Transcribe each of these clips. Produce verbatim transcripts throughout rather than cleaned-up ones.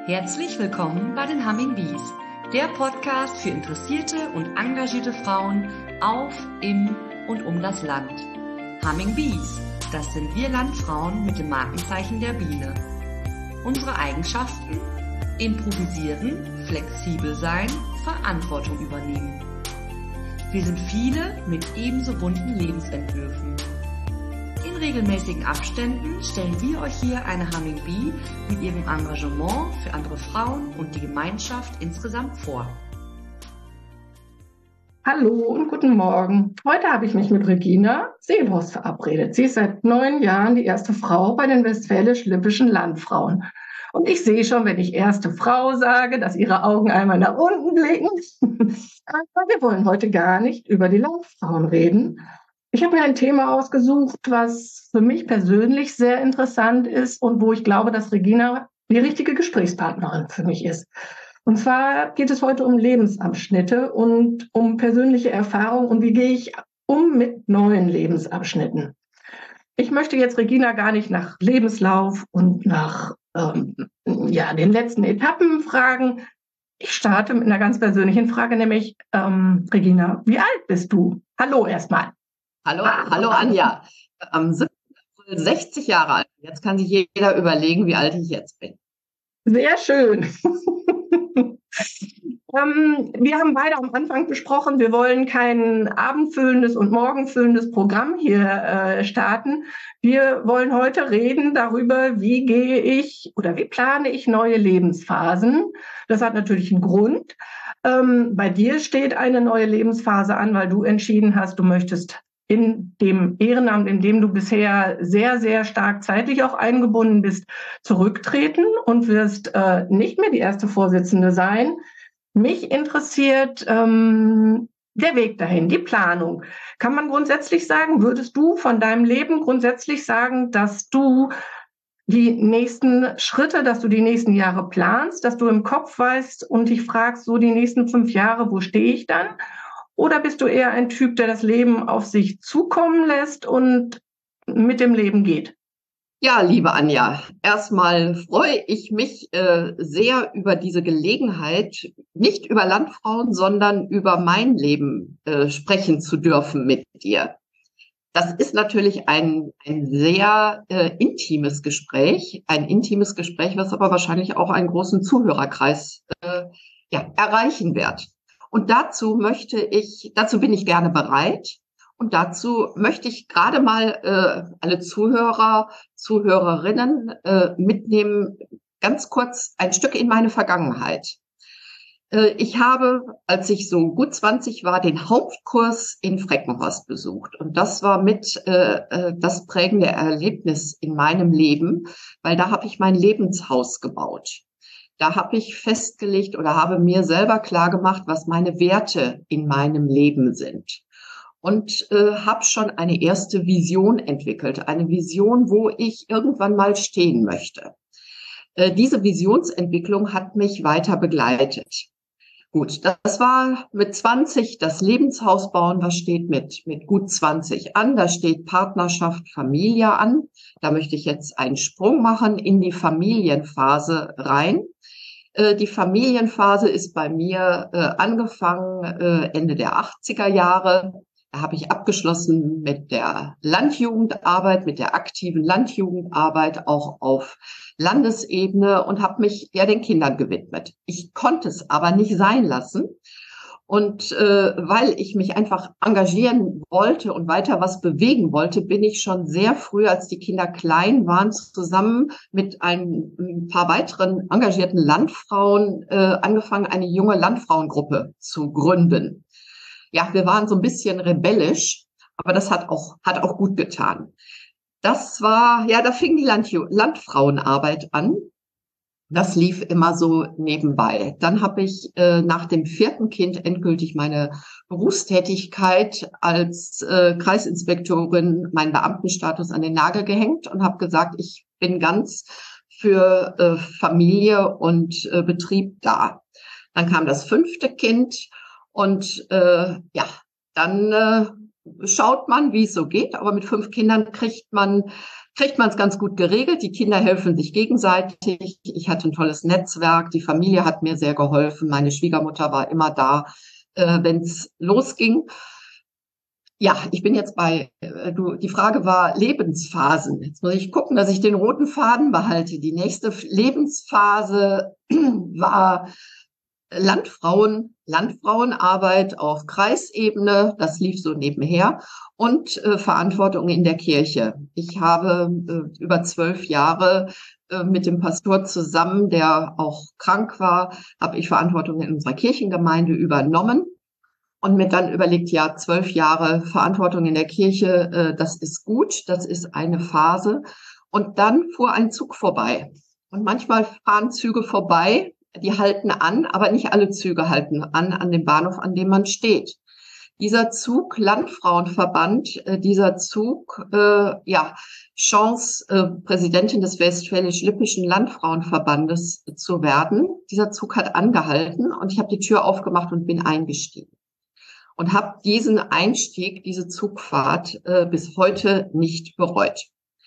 Herzlich willkommen bei den Humming Bees, der Podcast für interessierte und engagierte Frauen auf, im und um das Land. Humming Bees, das sind wir Landfrauen mit dem Markenzeichen der Biene. Unsere Eigenschaften? Improvisieren, flexibel sein, Verantwortung übernehmen. Wir sind viele mit ebenso bunten Lebensentwürfen. In regelmäßigen Abständen stellen wir euch hier eine Humming Bee mit ihrem Engagement für andere Frauen und die Gemeinschaft insgesamt vor. Hallo und guten Morgen. Heute habe ich mich mit Regina Seelhorst verabredet. Sie ist seit neun Jahren die erste Frau bei den Westfälisch-Lippischen Landfrauen. Und ich sehe schon, wenn ich erste Frau sage, dass ihre Augen einmal nach unten blicken. Aber wir wollen heute gar nicht über die Landfrauen reden. Ich habe mir ein Thema ausgesucht, was für mich persönlich sehr interessant ist und wo ich glaube, dass Regina die richtige Gesprächspartnerin für mich ist. Und zwar geht es heute um Lebensabschnitte und um persönliche Erfahrungen und wie gehe ich um mit neuen Lebensabschnitten. Ich möchte jetzt Regina gar nicht nach Lebenslauf und nach ähm, ja, den letzten Etappen fragen. Ich starte mit einer ganz persönlichen Frage, nämlich ähm, Regina, wie alt bist du? Hallo erstmal. Hallo, hallo Anja. Am siebten April sechzig Jahre alt. Jetzt kann sich jeder überlegen, wie alt ich jetzt bin. Sehr schön. ähm, wir haben beide am Anfang besprochen, wir wollen kein abendfüllendes und morgenfüllendes Programm hier äh, starten. Wir wollen heute reden darüber, wie gehe ich oder wie plane ich neue Lebensphasen. Das hat natürlich einen Grund. Ähm, bei dir steht eine neue Lebensphase an, weil du entschieden hast, du möchtest in dem Ehrenamt, in dem du bisher sehr, sehr stark zeitlich auch eingebunden bist, zurücktreten und wirst äh, nicht mehr die erste Vorsitzende sein. Mich interessiert ähm, der Weg dahin, die Planung. Kann man grundsätzlich sagen, würdest du von deinem Leben grundsätzlich sagen, dass du die nächsten Schritte, dass du die nächsten Jahre planst, dass du im Kopf weißt und dich fragst, so die nächsten fünf Jahre, wo stehe ich dann? Oder bist du eher ein Typ, der das Leben auf sich zukommen lässt und mit dem Leben geht? Ja, liebe Anja, erstmal freue ich mich äh, sehr über diese Gelegenheit, nicht über Landfrauen, sondern über mein Leben äh, sprechen zu dürfen mit dir. Das ist natürlich ein, ein sehr äh, intimes Gespräch, ein intimes Gespräch, was aber wahrscheinlich auch einen großen Zuhörerkreis äh, ja, erreichen wird. Und dazu möchte ich, dazu bin ich gerne bereit. Und dazu möchte ich gerade mal äh, alle Zuhörer, Zuhörerinnen äh, mitnehmen, ganz kurz ein Stück in meine Vergangenheit. Äh, ich habe, als ich so gut zwanzig war, den Hauptkurs in Freckenhorst besucht. Und das war mit äh, das prägende Erlebnis in meinem Leben, weil da habe ich mein Lebenshaus gebaut. Da habe ich festgelegt oder habe mir selber klargemacht, was meine Werte in meinem Leben sind. Und äh, habe schon eine erste Vision entwickelt, eine Vision, wo ich irgendwann mal stehen möchte. Äh, diese Visionsentwicklung hat mich weiter begleitet. Gut, das war mit zwanzig das Lebenshaus bauen. Was steht mit, mit gut zwanzig an? Da steht Partnerschaft, Familie an. Da möchte ich jetzt einen Sprung machen in die Familienphase rein. Die Familienphase ist bei mir äh, angefangen äh, Ende der achtziger Jahre. Da habe ich abgeschlossen mit der Landjugendarbeit, mit der aktiven Landjugendarbeit auch auf Landesebene und habe mich ja den Kindern gewidmet. Ich konnte es aber nicht sein lassen. Und äh, weil ich mich einfach engagieren wollte und weiter was bewegen wollte, bin ich schon sehr früh, als die Kinder klein waren, zusammen mit ein, ein paar weiteren engagierten Landfrauen äh, angefangen, eine junge Landfrauengruppe zu gründen. Ja, wir waren so ein bisschen rebellisch, aber das hat auch, hat auch gut getan. Das war, ja, da fing die Land Landfrauenarbeit an. Das lief immer so nebenbei. Dann habe ich äh, nach dem vierten Kind endgültig meine Berufstätigkeit als äh, Kreisinspektorin, meinen Beamtenstatus an den Nagel gehängt und habe gesagt, ich bin ganz für äh, Familie und äh, Betrieb da. Dann kam das fünfte Kind und äh, ja, dann äh, schaut man, wie es so geht. Aber mit fünf Kindern kriegt man kriegt man es ganz gut geregelt. Die Kinder helfen sich gegenseitig. Ich hatte ein tolles Netzwerk. Die Familie hat mir sehr geholfen. Meine Schwiegermutter war immer da, äh, wenn es losging. Ja, ich bin jetzt bei, äh, du, die Frage war Lebensphasen. Jetzt muss ich gucken, dass ich den roten Faden behalte. Die nächste Lebensphase war Landfrauen, Landfrauenarbeit auf Kreisebene, das lief so nebenher, und äh, Verantwortung in der Kirche. Ich habe äh, über zwölf Jahre äh, mit dem Pastor zusammen, der auch krank war, habe ich Verantwortung in unserer Kirchengemeinde übernommen und mir dann überlegt, ja, zwölf Jahre Verantwortung in der Kirche, äh, das ist gut, das ist eine Phase. Und dann fuhr ein Zug vorbei. Und manchmal fahren Züge vorbei, die halten an, aber nicht alle Züge halten an, an dem Bahnhof, an dem man steht. Dieser Zug, Landfrauenverband, äh, dieser Zug, äh, ja, Chance, äh, Präsidentin des Westfälisch-Lippischen Landfrauenverbandes zu werden. Dieser Zug hat angehalten und ich habe die Tür aufgemacht und bin eingestiegen. Und habe diesen Einstieg, diese Zugfahrt äh, bis heute nicht bereut.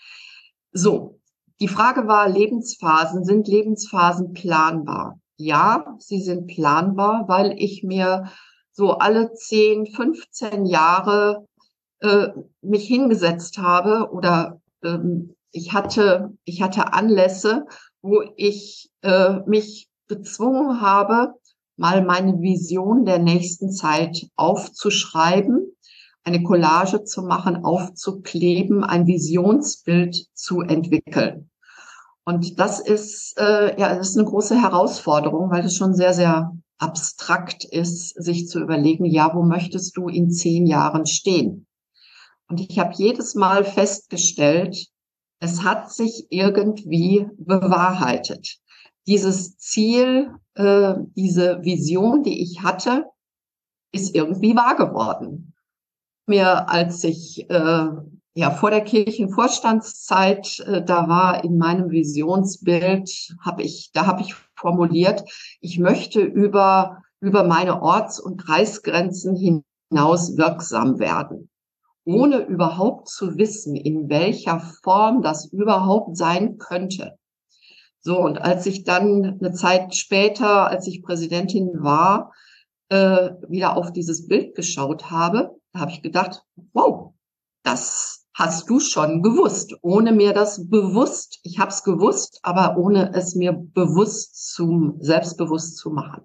So. Die Frage war, Lebensphasen, sind Lebensphasen planbar? Ja, sie sind planbar, weil ich mir so alle zehn, fünfzehn Jahre äh, mich hingesetzt habe oder ähm, ich hatte, ich hatte Anlässe, wo ich äh, mich gezwungen habe, mal meine Vision der nächsten Zeit aufzuschreiben, eine Collage zu machen, aufzukleben, ein Visionsbild zu entwickeln. Und das ist, äh, ja, das ist eine große Herausforderung, weil es schon sehr, sehr abstrakt ist, sich zu überlegen, ja, wo möchtest du in zehn Jahren stehen? Und ich habe jedes Mal festgestellt, es hat sich irgendwie bewahrheitet. Dieses Ziel, äh, diese Vision, die ich hatte, ist irgendwie wahr geworden. Mir, als ich äh, ja vor der Kirchenvorstandszeit äh, da war, in meinem Visionsbild, habe ich, da habe ich formuliert, ich möchte über über meine Orts- und Kreisgrenzen hinaus wirksam werden, ohne überhaupt zu wissen, in welcher Form das überhaupt sein könnte. So, und als ich dann eine Zeit später, als ich Präsidentin war, äh, wieder auf dieses Bild geschaut habe, da habe ich gedacht, wow, das hast du schon gewusst, ohne mir das bewusst, ich habe es gewusst, aber ohne es mir bewusst zu, selbstbewusst zu machen.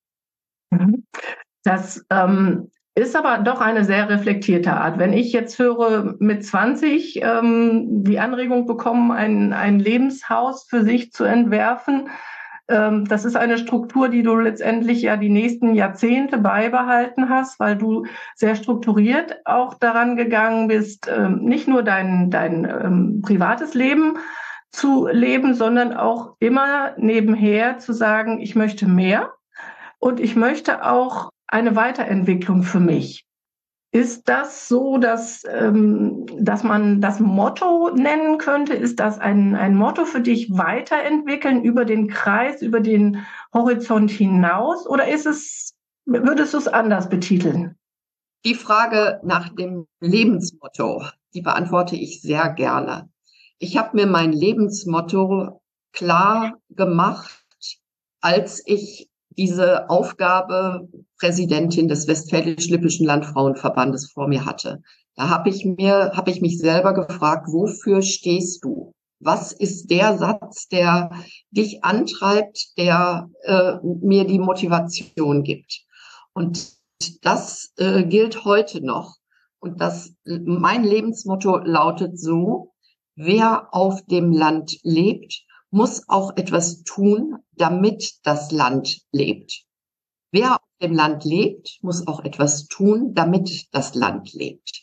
Das ähm, ist aber doch eine sehr reflektierte Art. Wenn ich jetzt höre, mit zwanzig ähm, die Anregung bekommen, ein, ein Lebenshaus für sich zu entwerfen, ähm, das ist eine Struktur, die du letztendlich ja die nächsten Jahrzehnte beibehalten hast, weil du sehr strukturiert auch daran gegangen bist, ähm, nicht nur dein, dein ähm, privates Leben zu leben, sondern auch immer nebenher zu sagen, ich möchte mehr und ich möchte auch eine Weiterentwicklung für mich. Ist das so, dass, ähm, dass man das Motto nennen könnte? Ist das ein, ein Motto für dich, weiterentwickeln über den Kreis, über den Horizont hinaus? Oder ist es, würdest du es anders betiteln? Die Frage nach dem Lebensmotto, die beantworte ich sehr gerne. Ich habe mir mein Lebensmotto klar gemacht, als ich diese Aufgabe Präsidentin des Westfälisch-Lippischen Landfrauenverbandes vor mir hatte. Da habe ich mir, habe ich mich selber gefragt, wofür stehst du? Was ist der Satz, der dich antreibt, der äh, mir die Motivation gibt? Und das äh, gilt heute noch. Und das, mein Lebensmotto lautet so: Wer auf dem Land lebt, muss auch etwas tun, damit das Land lebt. Wer auf dem Land lebt, muss auch etwas tun, damit das Land lebt.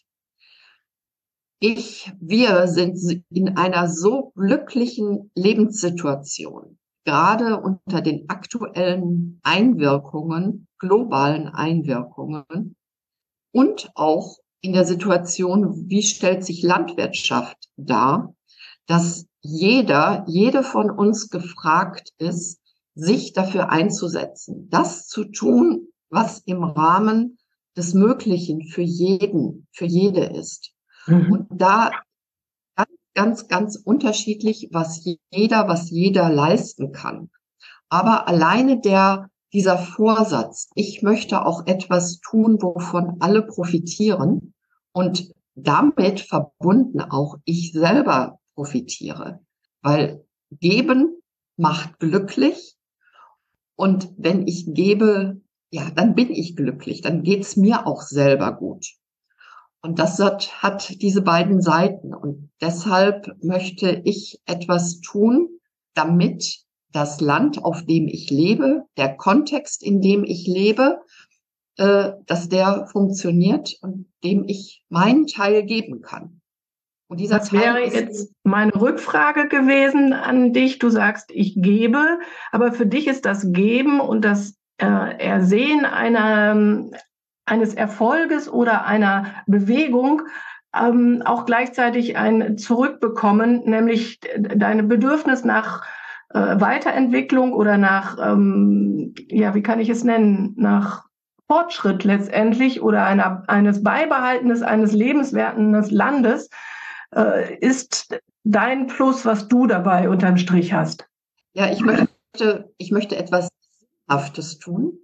Ich, wir sind in einer so glücklichen Lebenssituation, gerade unter den aktuellen Einwirkungen, globalen Einwirkungen und auch in der Situation, wie stellt sich Landwirtschaft dar, dass jeder, jede von uns gefragt ist, sich dafür einzusetzen, das zu tun, was im Rahmen des Möglichen für jeden, für jede ist. Mhm. Und da ganz ganz, ganz unterschiedlich, was jeder, was jeder leisten kann. Aber alleine der, dieser Vorsatz, ich möchte auch etwas tun, wovon alle profitieren und damit verbunden auch ich selber profitiere, weil geben macht glücklich und wenn ich gebe, ja, dann bin ich glücklich, dann geht's mir auch selber gut. Und das hat, hat diese beiden Seiten und deshalb möchte ich etwas tun, damit das Land, auf dem ich lebe, der Kontext, in dem ich lebe, äh, dass der funktioniert und dem ich meinen Teil geben kann. Und dieser Das Teil wäre ist jetzt meine Rückfrage gewesen an dich. Du sagst, ich gebe, aber für dich ist das Geben und das äh, Ersehen einer, eines Erfolges oder einer Bewegung ähm, auch gleichzeitig ein Zurückbekommen, nämlich deine Bedürfnis nach äh, Weiterentwicklung oder nach, ähm, ja, wie kann ich es nennen, nach Fortschritt letztendlich oder einer, eines Beibehaltens eines lebenswerten Landes, äh, ist dein Plus, was du dabei unterm Strich hast. Ja, ich möchte, ich möchte etwas Sinnhaftes tun.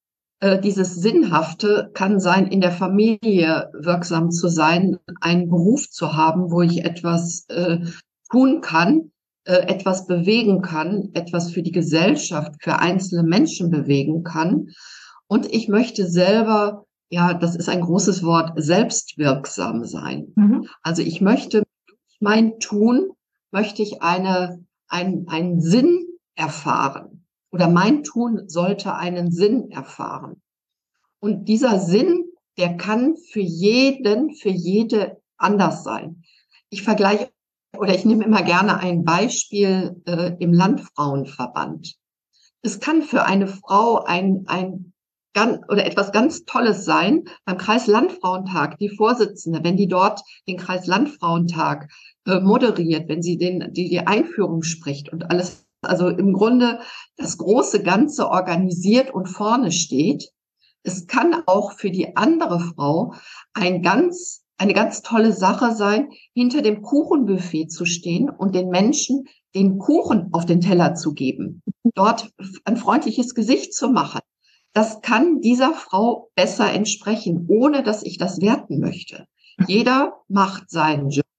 Äh, dieses Sinnhafte kann sein, in der Familie wirksam zu sein, einen Beruf zu haben, wo ich etwas äh, tun kann, äh, etwas bewegen kann, etwas für die Gesellschaft, für einzelne Menschen bewegen kann. Und ich möchte selber, ja, das ist ein großes Wort, selbstwirksam sein. Mhm. Also ich möchte mein Tun, möchte ich eine, ein, einen Sinn erfahren. Oder mein Tun sollte einen Sinn erfahren. Und dieser Sinn, der kann für jeden, für jede anders sein. Ich vergleiche oder ich nehme immer gerne ein Beispiel äh, im Landfrauenverband. Es kann für eine Frau ein, ein ganz, oder etwas ganz Tolles sein, beim Kreislandfrauentag, die Vorsitzende, wenn die dort den Kreislandfrauentag äh, moderiert, wenn sie den, die, die Einführung spricht und alles, also im Grunde das große Ganze organisiert und vorne steht. Es kann auch für die andere Frau ein ganz, eine ganz tolle Sache sein, hinter dem Kuchenbuffet zu stehen und den Menschen den Kuchen auf den Teller zu geben, dort ein freundliches Gesicht zu machen. Das kann dieser Frau besser entsprechen, ohne dass ich das werten möchte. Jeder macht seinen Job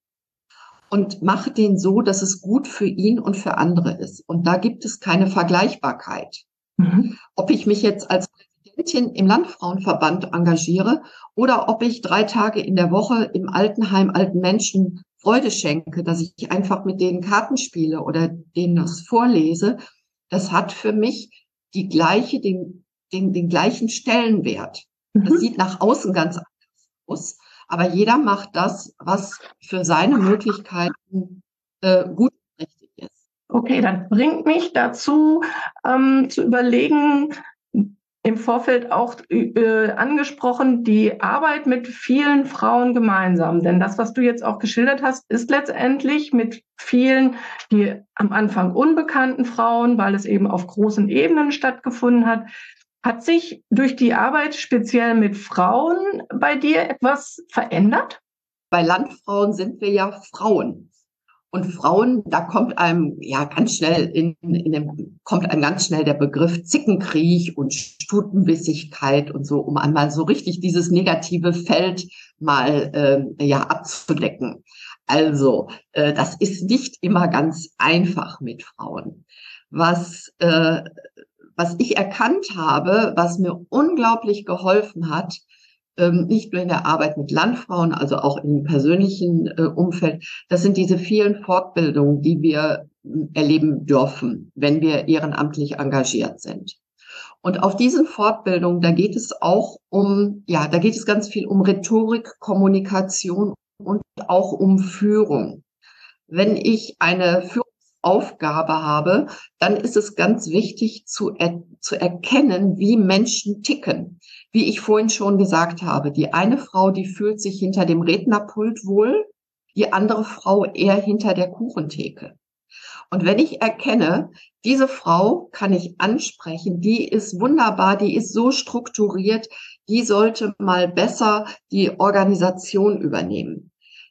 und macht den so, dass es gut für ihn und für andere ist. Und da gibt es keine Vergleichbarkeit. Mhm. Ob ich mich jetzt als Präsidentin im Landfrauenverband engagiere oder ob ich drei Tage in der Woche im Altenheim alten Menschen Freude schenke, dass ich einfach mit denen Karten spiele oder denen das vorlese, das hat für mich die gleiche, den, den, den gleichen Stellenwert. Mhm. Das sieht nach außen ganz anders aus, aber jeder macht das, was für seine Möglichkeiten äh, gut und richtig ist. Okay, dann bringt mich dazu, ähm, zu überlegen, im Vorfeld auch äh, angesprochen, die Arbeit mit vielen Frauen gemeinsam. Denn das, was du jetzt auch geschildert hast, ist letztendlich mit vielen, die am Anfang unbekannten Frauen, weil es eben auf großen Ebenen stattgefunden hat. Hat sich durch die Arbeit speziell mit Frauen bei dir etwas verändert? Bei Landfrauen sind wir ja Frauen. Und Frauen, da kommt einem ja ganz schnell in, in dem, kommt einem ganz schnell der Begriff Zickenkrieg und Stutenbissigkeit und so, um einmal so richtig dieses negative Feld mal äh, ja abzudecken. Also äh, das ist nicht immer ganz einfach mit Frauen. Was äh, was ich erkannt habe, was mir unglaublich geholfen hat, nicht nur in der Arbeit mit Landfrauen, also auch im persönlichen äh, Umfeld. Das sind diese vielen Fortbildungen, die wir erleben dürfen, wenn wir ehrenamtlich engagiert sind. Und auf diesen Fortbildungen, da geht es auch um, ja, da geht es ganz viel um Rhetorik, Kommunikation und auch um Führung. Wenn ich eine Führungsaufgabe habe, dann ist es ganz wichtig zu, er, zu erkennen, wie Menschen ticken. Wie ich vorhin schon gesagt habe, die eine Frau, die fühlt sich hinter dem Rednerpult wohl, die andere Frau eher hinter der Kuchentheke. Und wenn ich erkenne, diese Frau kann ich ansprechen, die ist wunderbar, die ist so strukturiert, die sollte mal besser die Organisation übernehmen.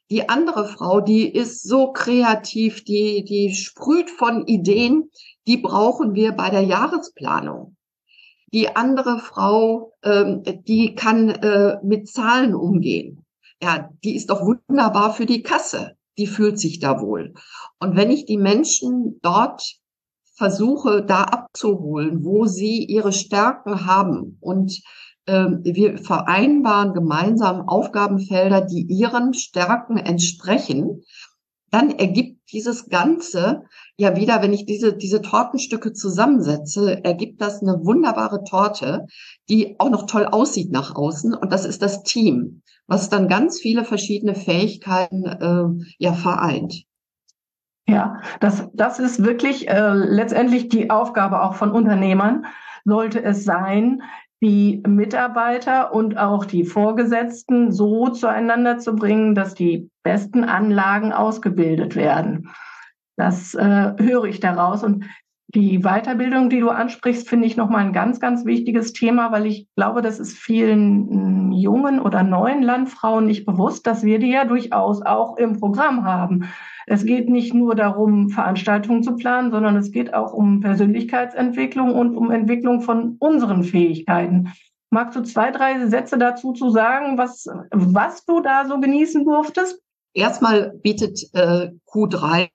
Die andere Frau, die ist so kreativ, die, die sprüht von Ideen, die brauchen wir bei der Jahresplanung. Die andere Frau, ähm, die kann äh, mit Zahlen umgehen. Ja, die ist doch wunderbar für die Kasse. Die fühlt sich da wohl. Und wenn ich die Menschen dort versuche, da abzuholen, wo sie ihre Stärken haben und ähm, wir vereinbaren gemeinsam Aufgabenfelder, die ihren Stärken entsprechen, dann ergibt dieses Ganze ja wieder, wenn ich diese, diese Tortenstücke zusammensetze, ergibt das eine wunderbare Torte, die auch noch toll aussieht nach außen. Und das ist das Team, was dann ganz viele verschiedene Fähigkeiten äh, ja vereint. Ja, das, das ist wirklich äh, letztendlich die Aufgabe auch von Unternehmern, sollte es sein, die Mitarbeiter und auch die Vorgesetzten so zueinander zu bringen, dass die besten Anlagen ausgebildet werden. Das äh, höre ich daraus. Und die Weiterbildung, die du ansprichst, finde ich nochmal ein ganz, ganz wichtiges Thema, weil ich glaube, das ist vielen jungen oder neuen Landfrauen nicht bewusst, dass wir die ja durchaus auch im Programm haben. Es geht nicht nur darum, Veranstaltungen zu planen, sondern es geht auch um Persönlichkeitsentwicklung und um Entwicklung von unseren Fähigkeiten. Magst du zwei, drei Sätze dazu zu sagen, was, was du da so genießen durftest? Erstmal bietet äh, Q drei,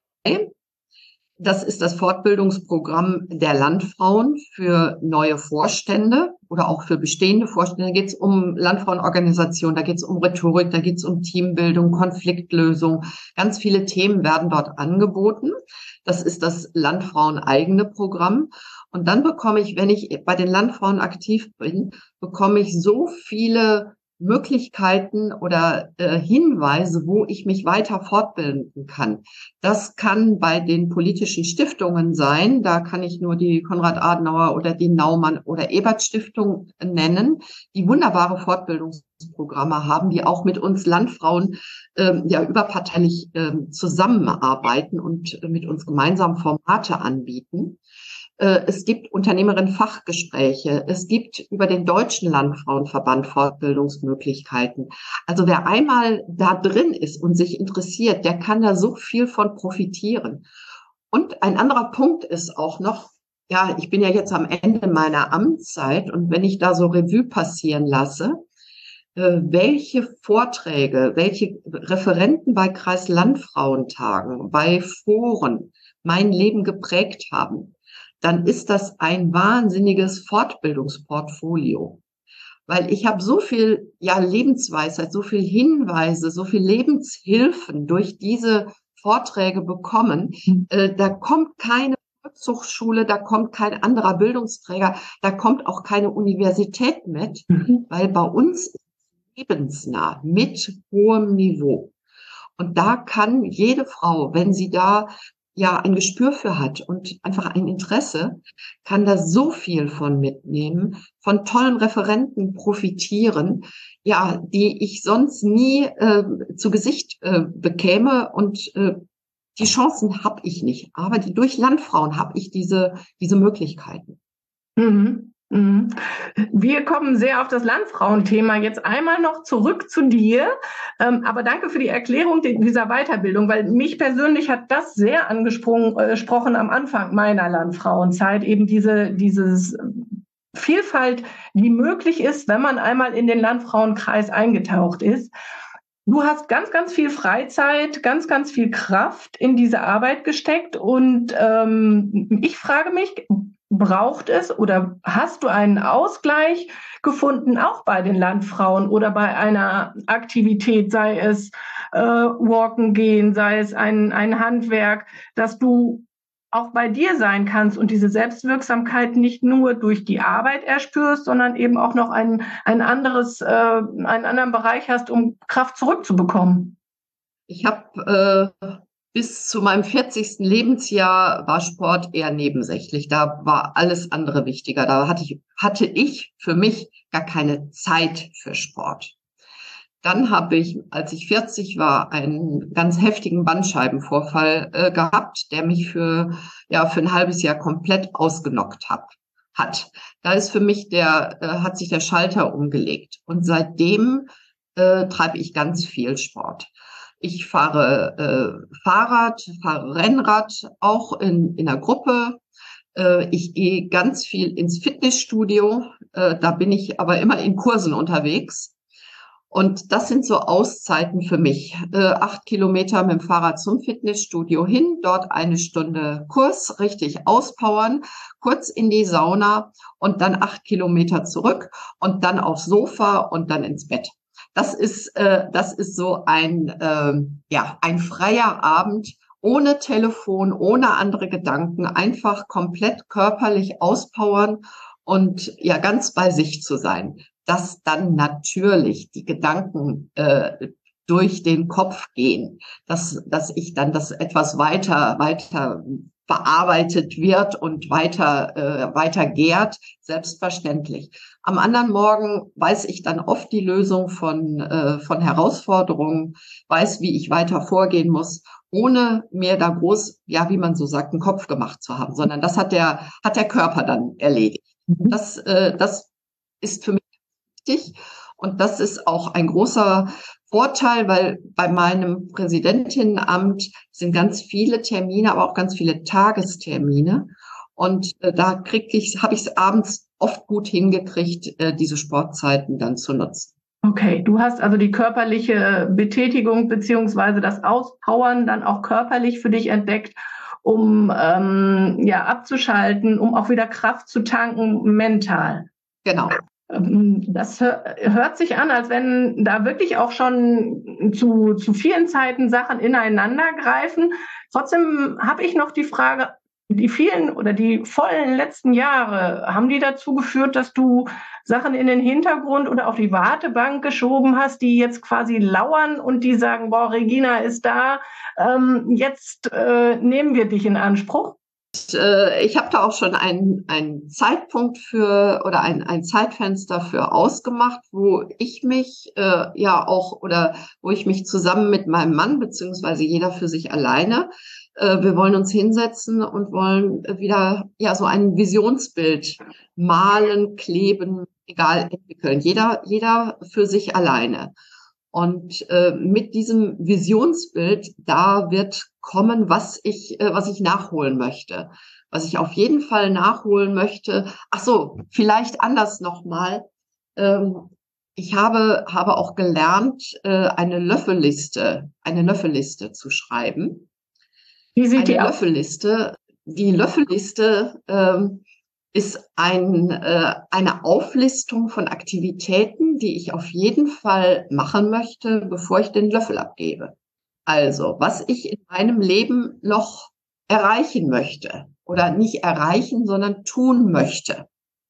das ist das Fortbildungsprogramm der Landfrauen für neue Vorstände oder auch für bestehende Vorstände. Da geht es um Landfrauenorganisation, da geht es um Rhetorik, da geht es um Teambildung, Konfliktlösung. Ganz viele Themen werden dort angeboten. Das ist das Landfrauen-eigene Programm. Und dann bekomme ich, wenn ich bei den Landfrauen aktiv bin, bekomme ich so viele Möglichkeiten oder äh, Hinweise, wo ich mich weiter fortbilden kann. Das kann bei den politischen Stiftungen sein. Da kann ich nur die Konrad-Adenauer oder die Naumann- oder Ebert-Stiftung nennen, die wunderbare Fortbildungsprogramme haben, die auch mit uns Landfrauen ähm, ja überparteilich ähm, zusammenarbeiten und äh, mit uns gemeinsam Formate anbieten. Es gibt Unternehmerinnen-Fachgespräche. Es gibt über den Deutschen Landfrauenverband Fortbildungsmöglichkeiten. Also wer einmal da drin ist und sich interessiert, der kann da so viel von profitieren. Und ein anderer Punkt ist auch noch, ja, ich bin ja jetzt am Ende meiner Amtszeit und wenn ich da so Revue passieren lasse, welche Vorträge, welche Referenten bei Kreislandfrauentagen, bei Foren mein Leben geprägt haben, dann ist das ein wahnsinniges Fortbildungsportfolio. Weil ich habe so viel ja Lebensweisheit, so viel Hinweise, so viel Lebenshilfen durch diese Vorträge bekommen. Mhm. Äh, da kommt keine Volkshochschule, da kommt kein anderer Bildungsträger, da kommt auch keine Universität mit, mhm. weil bei uns ist es lebensnah, mit hohem Niveau. Und da kann jede Frau, wenn sie da ja ein Gespür für hat und einfach ein Interesse, kann da so viel von mitnehmen, von tollen Referenten profitieren, ja, die ich sonst nie äh, zu Gesicht äh, bekäme und äh, die Chancen habe ich nicht, aber die durch Landfrauen habe ich diese diese Möglichkeiten. Mhm. Wir kommen sehr auf das Landfrauenthema jetzt einmal noch zurück zu dir. Aber danke für die Erklärung dieser Weiterbildung, weil mich persönlich hat das sehr angesprochen am Anfang meiner Landfrauenzeit, eben diese, dieses Vielfalt, die möglich ist, wenn man einmal in den Landfrauenkreis eingetaucht ist. Du hast ganz, ganz viel Freizeit, ganz, ganz viel Kraft in diese Arbeit gesteckt und ähm, ich frage mich, braucht es oder hast du einen Ausgleich gefunden, auch bei den Landfrauen oder bei einer Aktivität, sei es äh, Walken gehen, sei es ein, ein Handwerk, dass du auch bei dir sein kannst und diese Selbstwirksamkeit nicht nur durch die Arbeit erspürst, sondern eben auch noch ein, ein anderes, äh, einen anderen Bereich hast, um Kraft zurückzubekommen? Ich habe äh bis zu meinem vierzigsten Lebensjahr war Sport eher nebensächlich. Da war alles andere wichtiger. Da hatte ich, hatte ich für mich gar keine Zeit für Sport. Dann habe ich, als ich vierzig war, einen ganz heftigen Bandscheibenvorfall äh, gehabt, der mich für, ja, für ein halbes Jahr komplett ausgenockt hat. hat. Da ist für mich der, äh, hat sich der Schalter umgelegt. Und seitdem äh, treibe ich ganz viel Sport. Ich fahre äh, Fahrrad, fahre Rennrad, auch in, in einer Gruppe. Äh, ich gehe ganz viel ins Fitnessstudio. Äh, da bin ich aber immer in Kursen unterwegs. Und das sind so Auszeiten für mich. Äh, acht Kilometer mit dem Fahrrad zum Fitnessstudio hin, dort eine Stunde Kurs, richtig auspowern, kurz in die Sauna und dann acht Kilometer zurück und dann aufs Sofa und dann ins Bett. Das ist, äh, das ist so ein, äh, ja, ein freier Abend ohne Telefon, ohne andere Gedanken, einfach komplett körperlich auspowern und ja, ganz bei sich zu sein. Dass dann natürlich die Gedanken äh, durch den Kopf gehen, dass, dass ich dann das etwas weiter, weiter bearbeitet wird und weiter, äh, weiter gärt, selbstverständlich. Am anderen Morgen weiß ich dann oft die Lösung von, äh, von Herausforderungen, weiß, wie ich weiter vorgehen muss, ohne mir da groß, ja, wie man so sagt, einen Kopf gemacht zu haben, sondern das hat der, hat der Körper dann erledigt. Das, äh, das ist für mich wichtig und das ist auch ein großer Vorteil, weil bei meinem Präsidentinnenamt sind ganz viele Termine, aber auch ganz viele Tagestermine. Und äh, da krieg ich, habe ich es abends oft gut hingekriegt, äh, diese Sportzeiten dann zu nutzen. Okay, du hast also die körperliche Betätigung beziehungsweise das Auspowern dann auch körperlich für dich entdeckt, um ähm, ja abzuschalten, um auch wieder Kraft zu tanken, mental. Genau. Das hört sich an, als wenn da wirklich auch schon zu, zu vielen Zeiten Sachen ineinander greifen. Trotzdem habe ich noch die Frage, die vielen oder die vollen letzten Jahre, haben die dazu geführt, dass du Sachen in den Hintergrund oder auf die Wartebank geschoben hast, die jetzt quasi lauern und die sagen, boah, Regina ist da, ähm, jetzt äh, nehmen wir dich in Anspruch? Ich habe da auch schon einen, einen Zeitpunkt für oder ein, ein Zeitfenster für ausgemacht, wo ich mich äh, ja auch oder wo ich mich zusammen mit meinem Mann beziehungsweise jeder für sich alleine, äh, wir wollen uns hinsetzen und wollen wieder ja so ein Visionsbild malen, kleben, egal, entwickeln. Jeder, jeder für sich alleine. Und äh, mit diesem Visionsbild, da wird kommen, was ich, äh, was ich nachholen möchte. Was ich auf jeden Fall nachholen möchte. Ach so, vielleicht anders nochmal. Ähm, ich habe, habe auch gelernt, äh, eine Löffelliste, eine Löffelliste zu schreiben. Wie sieht eine die aus? Löffelliste, die Löffelliste, ähm, ist ein, äh, eine Auflistung von Aktivitäten, die ich auf jeden Fall machen möchte, bevor ich den Löffel abgebe. Also, was ich in meinem Leben noch erreichen möchte oder nicht erreichen, sondern tun möchte.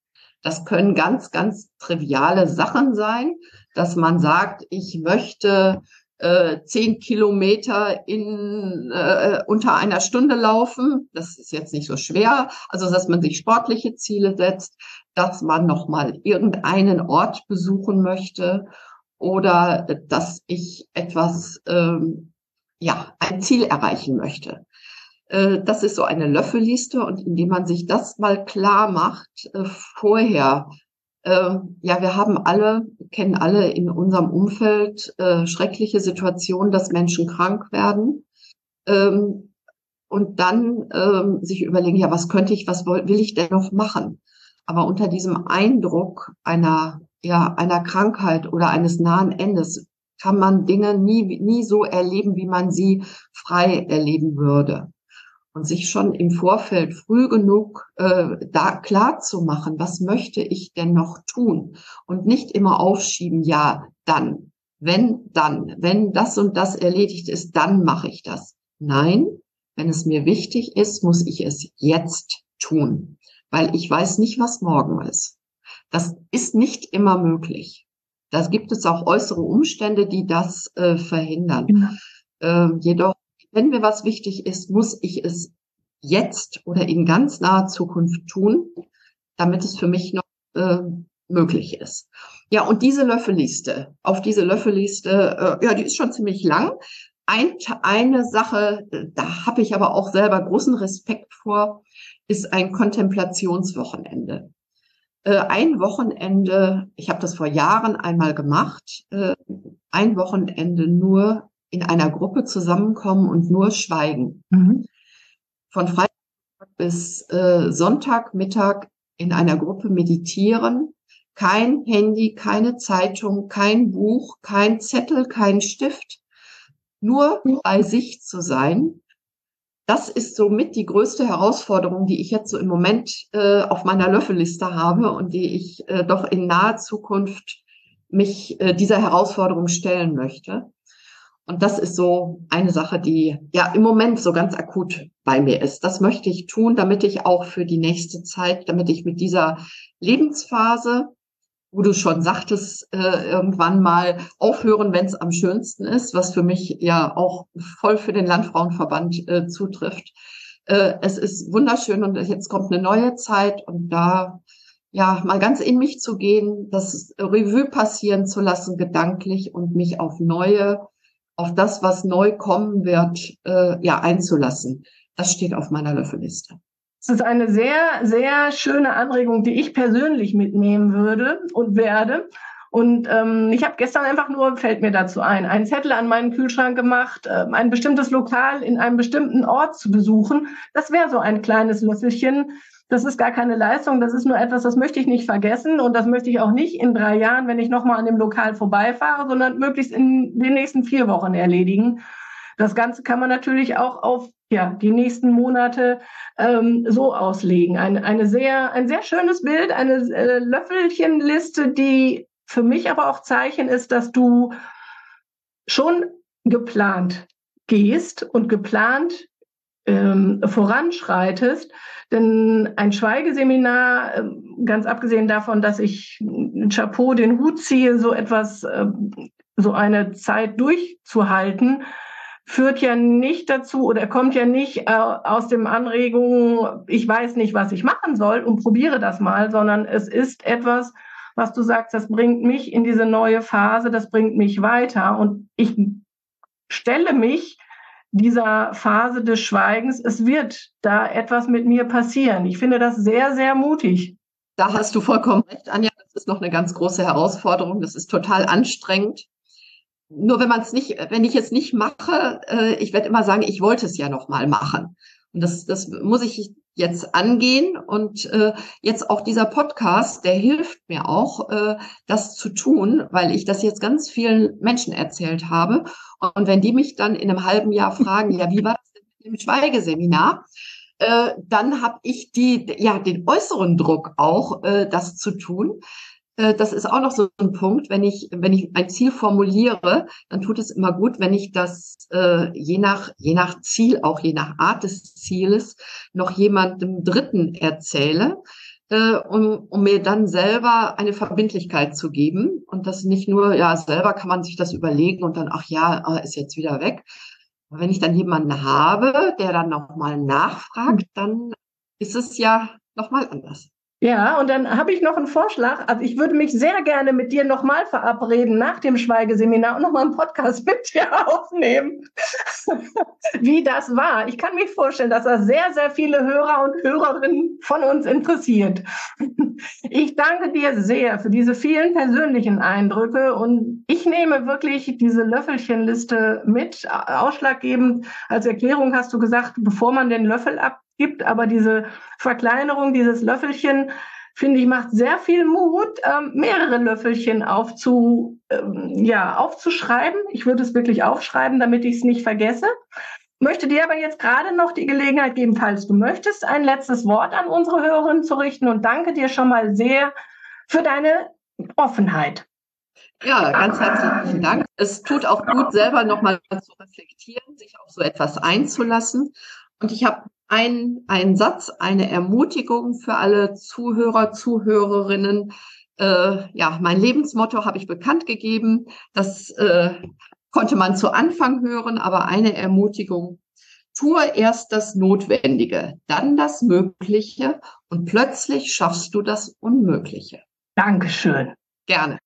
Das können ganz, ganz triviale Sachen sein, dass man sagt, ich möchte äh, zehn Kilometer in äh, unter einer Stunde laufen. Das ist jetzt nicht so schwer. Also, dass man sich sportliche Ziele setzt, dass man nochmal irgendeinen Ort besuchen möchte oder dass ich etwas, ähm, ja, ein Ziel erreichen möchte. Äh, das ist so eine Löffelliste und indem man sich das mal klar macht äh, vorher. Äh, ja, wir haben alle, kennen alle in unserem Umfeld äh, schreckliche Situationen, dass Menschen krank werden. Ähm, und dann ähm, sich überlegen, ja, was könnte ich, was will ich denn noch machen? Aber unter diesem Eindruck einer, ja, einer Krankheit oder eines nahen Endes kann man Dinge nie, nie so erleben, wie man sie frei erleben würde. Und sich schon im Vorfeld früh genug äh, da klar zu machen, was möchte ich denn noch tun? Und nicht immer aufschieben, ja, dann, wenn, dann, wenn das und das erledigt ist, dann mache ich das. Nein, wenn es mir wichtig ist, muss ich es jetzt tun, weil ich weiß nicht, was morgen ist. Das ist nicht immer möglich. Da gibt es auch äußere Umstände, die das äh, verhindern. Ja. Ähm, jedoch, wenn mir was wichtig ist, muss ich es jetzt oder in ganz naher Zukunft tun, damit es für mich noch äh, möglich ist. Ja, und diese Löffelliste, auf diese Löffelliste, äh, ja, die ist schon ziemlich lang. Ein, eine Sache, da habe ich aber auch selber großen Respekt vor, ist ein Kontemplationswochenende. Äh, ein Wochenende, ich habe das vor Jahren einmal gemacht, äh, ein Wochenende nur in einer Gruppe zusammenkommen und nur schweigen. Mhm. Von Freitag bis äh, Sonntagmittag in einer Gruppe meditieren. Kein Handy, keine Zeitung, kein Buch, kein Zettel, kein Stift. Nur bei sich zu sein. Das ist somit die größte Herausforderung, die ich jetzt so im Moment äh, auf meiner Löffelliste habe und die ich äh, doch in naher Zukunft mich äh, dieser Herausforderung stellen möchte. Und das ist so eine Sache, die ja im Moment so ganz akut bei mir ist. Das möchte ich tun, damit ich auch für die nächste Zeit, damit ich mit dieser Lebensphase, wo du schon sagtest, äh, irgendwann mal aufhören, wenn es am schönsten ist, was für mich ja auch voll für den Landfrauenverband äh, zutrifft. Äh, es ist wunderschön und jetzt kommt eine neue Zeit und da ja mal ganz in mich zu gehen, das Revue passieren zu lassen, gedanklich und mich auf neue, auf das, was neu kommen wird, äh, ja einzulassen. Das steht auf meiner Löffelliste. Das ist eine sehr, sehr schöne Anregung, die ich persönlich mitnehmen würde und werde. Und ähm, ich habe gestern einfach nur, fällt mir dazu ein, einen Zettel an meinen Kühlschrank gemacht, äh, ein bestimmtes Lokal in einem bestimmten Ort zu besuchen. Das wäre so ein kleines Löffelchen. Das ist gar keine Leistung, das ist nur etwas, das möchte ich nicht vergessen. Und das möchte ich auch nicht in drei Jahren, wenn ich nochmal an dem Lokal vorbeifahre, sondern möglichst in den nächsten vier Wochen erledigen. Das Ganze kann man natürlich auch auf ja, die nächsten Monate ähm, so auslegen. Eine, eine sehr, ein sehr schönes Bild, eine äh, Löffelchenliste, die für mich aber auch Zeichen ist, dass du schon geplant gehst und geplant ähm, voranschreitest. Denn ein Schweigeseminar, äh, ganz abgesehen davon, dass ich ein Chapeau, den Hut ziehe, so etwas, äh, so eine Zeit durchzuhalten, führt ja nicht dazu oder kommt ja nicht äh, aus dem Anregung, ich weiß nicht, was ich machen soll und probiere das mal, sondern es ist etwas, was du sagst, das bringt mich in diese neue Phase, das bringt mich weiter und ich stelle mich dieser Phase des Schweigens, es wird da etwas mit mir passieren. Ich finde das sehr, sehr mutig. Da hast du vollkommen recht, Anja, das ist noch eine ganz große Herausforderung, das ist total anstrengend. Nur wenn man es nicht, wenn ich es nicht mache, äh, ich werde immer sagen, ich wollte es ja noch mal machen. Und das, das muss ich jetzt angehen. Und äh, jetzt auch dieser Podcast, der hilft mir auch, äh, das zu tun, weil ich das jetzt ganz vielen Menschen erzählt habe. Und wenn die mich dann in einem halben Jahr fragen, ja, wie war das denn mit dem Schweigeseminar? Äh, dann habe ich die, ja, den äußeren Druck auch, äh, das zu tun. Das ist auch noch so ein Punkt, wenn ich, wenn ich ein Ziel formuliere, dann tut es immer gut, wenn ich das äh, je nach, je nach Ziel, auch je nach Art des Zieles, noch jemandem Dritten erzähle, äh, um, um mir dann selber eine Verbindlichkeit zu geben. Und das nicht nur, ja, selber kann man sich das überlegen und dann, ach ja, ist jetzt wieder weg. Aber wenn ich dann jemanden habe, der dann nochmal nachfragt, dann ist es ja nochmal anders. Ja, und dann habe ich noch einen Vorschlag. Also ich würde mich sehr gerne mit dir nochmal verabreden nach dem Schweigeseminar und nochmal einen Podcast mit dir aufnehmen, wie das war. Ich kann mir vorstellen, dass das sehr, sehr viele Hörer und Hörerinnen von uns interessiert. Ich danke dir sehr für diese vielen persönlichen Eindrücke und ich nehme wirklich diese Löffelchenliste mit. Ausschlaggebend als Erklärung hast du gesagt, bevor man den Löffel abgibt, aber diese Verkleinerung, dieses Löffelchen, finde ich, macht sehr viel Mut, ähm, mehrere Löffelchen aufzu, ähm, ja, aufzuschreiben. Ich würde es wirklich aufschreiben, damit ich es nicht vergesse. Möchte dir aber jetzt gerade noch die Gelegenheit geben, falls du möchtest, ein letztes Wort an unsere Hörerinnen zu richten und danke dir schon mal sehr für deine Offenheit. Ja, ganz herzlichen Dank. Es tut auch gut, selber nochmal zu reflektieren, sich auf so etwas einzulassen. Und ich habe einen, einen Satz, eine Ermutigung für alle Zuhörer, Zuhörerinnen. Äh, ja, mein Lebensmotto habe ich bekannt gegeben. Das äh, konnte man zu Anfang hören, aber eine Ermutigung. Tue erst das Notwendige, dann das Mögliche und plötzlich schaffst du das Unmögliche. Dankeschön. Gerne.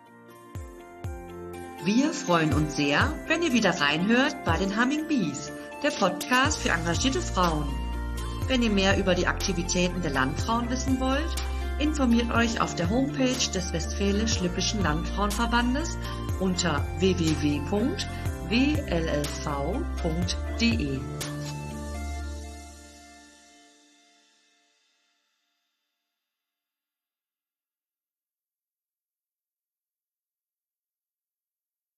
Wir freuen uns sehr, wenn ihr wieder reinhört bei den Humming Bees, der Podcast für engagierte Frauen. Wenn ihr mehr über die Aktivitäten der Landfrauen wissen wollt, informiert euch auf der Homepage des Westfälisch-Lippischen Landfrauenverbandes unter w w w punkt w l l v punkt d e.